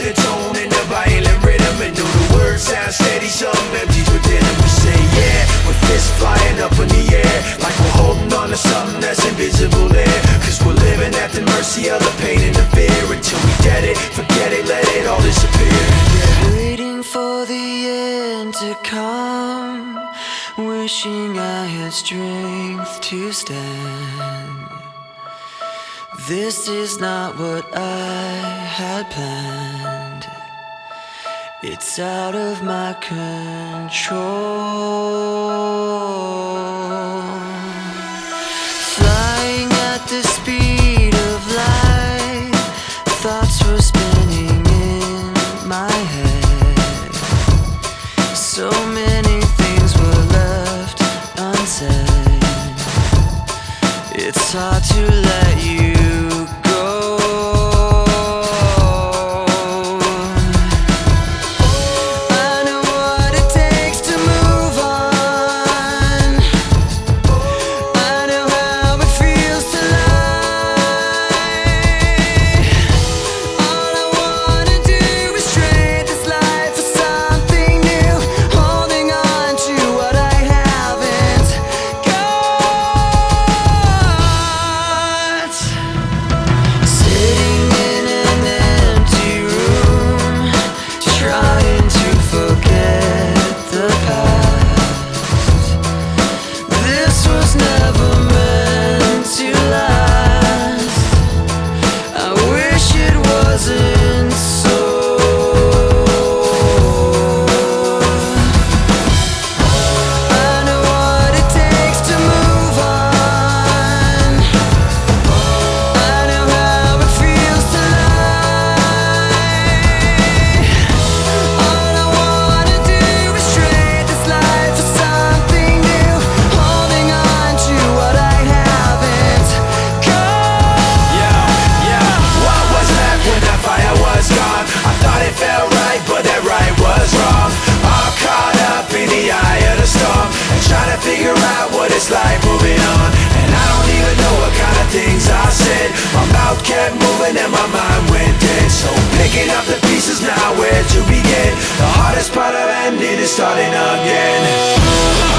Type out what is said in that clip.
the tone and the violent rhythm. And though the words sound steady, some empties within them. We say yeah, with fists flying up in the air, like we're holding on to something that's invisible there. Cause we're living at the mercy of the pain and the fear. Until we get it, forget it, let it all disappear. Waiting for the end to come, wishing I had strength to stand. This is not what I had planned. It's out of my control. Flying at the speed of light, thoughts were spinning in my head. So many things were left unsaid. It's hard to let you go. I know what it takes to move on. I know how it feels to lie. All I wanna do is trade this life for something new, holding on to what I haven't got. Sitting in an empty room, trying to forget the past. This was never meant to last. I wish it wasn't so. I know what it takes to move on. I know how it feels to lie. All I wanna do is trade this life for something new, holding on to what I haven't got. Yeah, what was left when that fire was gone? I thought it felt right, but that right was wrong. All caught up in the eye of the storm, and trying to figure out what it's like moving on. And I don't even know what kind of things I said. My mouth kept moving and my mind went dead. So picking up the pieces now, where to begin? The hardest part of ending is starting again.